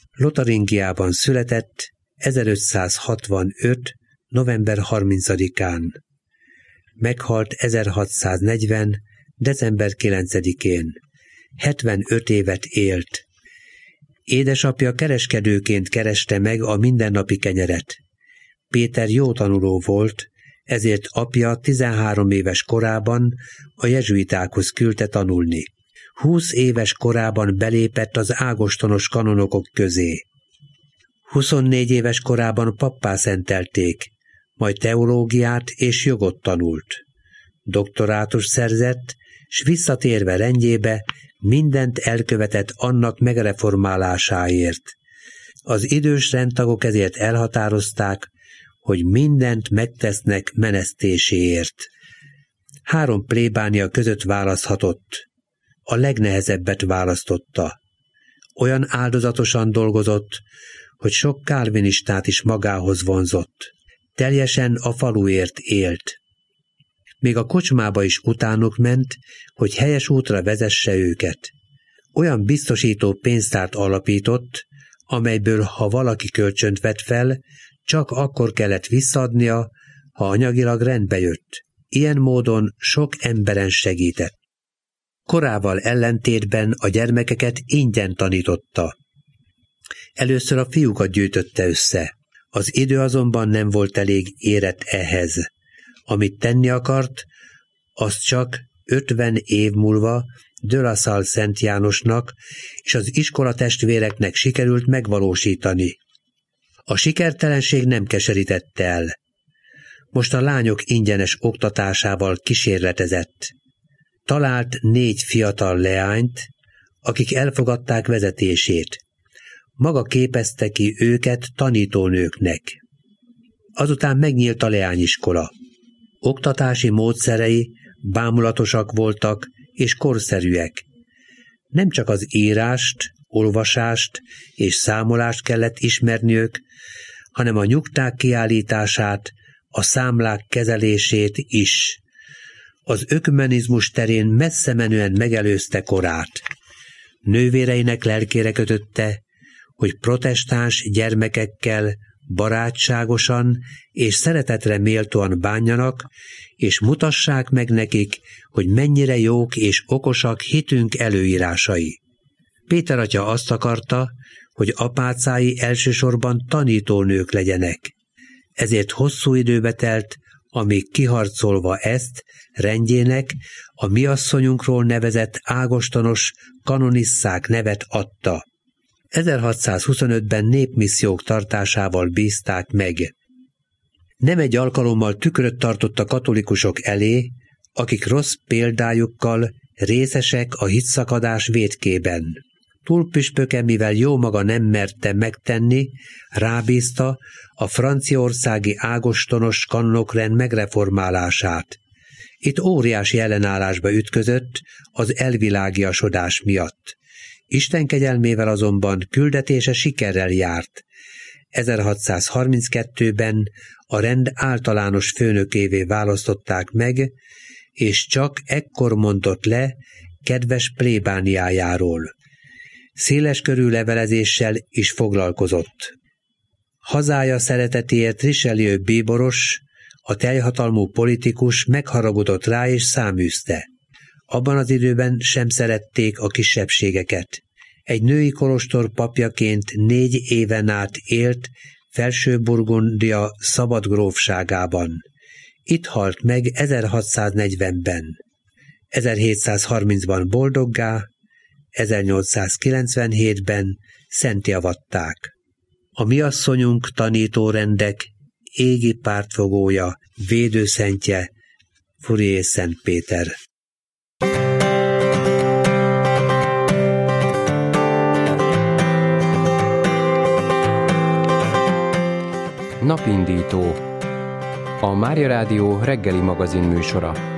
Lotaringiában született 1565. november 30-án. Meghalt 1640. december 9-én. 75 évet élt. Édesapja kereskedőként kereste meg a mindennapi kenyeret. Péter jó tanuló volt, ezért apja 13 éves korában a jezsuitákhoz küldte tanulni. 20 éves korában belépett az ágostonos kanonokok közé. 24 éves korában pappá szentelték, majd teológiát és jogot tanult. Doktorátus szerzett, s visszatérve rendjébe mindent elkövetett annak megreformálásáért. Az idős rendtagok ezért elhatározták, hogy mindent megtesznek menesztéséért. 3 plébánia között választhatott. A legnehezebbet választotta. Olyan áldozatosan dolgozott, hogy sok kálvinistát is magához vonzott. Teljesen a faluért élt. Még a kocsmába is utánuk ment, hogy helyes útra vezesse őket. Olyan biztosító pénztárt alapított, amelyből ha valaki kölcsönt vett fel, csak akkor kellett visszaadnia, ha anyagilag rendbe jött. Ilyen módon sok emberen segített. Korával ellentétben a gyermekeket ingyen tanította. Először a fiúkat gyűjtötte össze. Az idő azonban nem volt elég érett ehhez. Amit tenni akart, az csak 50 év múlva de La Salle Szent Jánosnak és az iskolatestvéreknek sikerült megvalósítani. A sikertelenség nem keserítette el. Most a lányok ingyenes oktatásával kísérletezett. Talált 4 fiatal leányt, akik elfogadták vezetését. Maga képezte ki őket tanítónőknek. Azután megnyílt a leányiskola. Oktatási módszerei bámulatosak voltak és korszerűek. Nem csak az írást, olvasást és számolást kellett ismerniük, hanem a nyugták kiállítását, a számlák kezelését is. Az ökumenizmus terén messze menően megelőzte korát. Nővéreinek lelkére kötötte, hogy protestáns gyermekekkel barátságosan és szeretetre méltóan bánjanak, és mutassák meg nekik, hogy mennyire jók és okosak hitünk előírásai. Péter atya azt akarta, hogy apácái elsősorban tanítónők legyenek. Ezért hosszú időbe telt, amíg kiharcolva ezt rendjének a mi asszonyunkról nevezett ágostonos kanonisszák nevet adta. 1625-ben népmissziók tartásával bízták meg. Nem egy alkalommal tükröt tartott a katolikusok elé, akik rossz példájukkal részesek a hitszakadás vétkében. Túlpüspöke, mivel jó maga nem merte megtenni, rábízta a franciaországi ágostonos kanonokrend megreformálását. Itt óriási ellenállásba ütközött az elvilágiasodás miatt. Isten kegyelmével azonban küldetése sikerrel járt. 1632-ben a rend általános főnökévé választották meg, és csak ekkor mondott le kedves plébániájáról. Széleskörű levelezéssel is foglalkozott. Hazája szeretetéért Richelieu bíboros, a teljhatalmú politikus megharagudott rá és száműzte. Abban az időben sem szerették a kisebbségeket. Egy női kolostor papjaként 4 éven át élt Felső-Burgundia szabad grófságában. Itt halt meg 1640-ben. 1730-ban boldoggá, 1897-ben szentjavatták. A mi asszonyunk tanítórendek égi pártfogója, védőszentje, Fourier Szent Péter. Napindító. A Mária Rádió reggeli magazin műsora.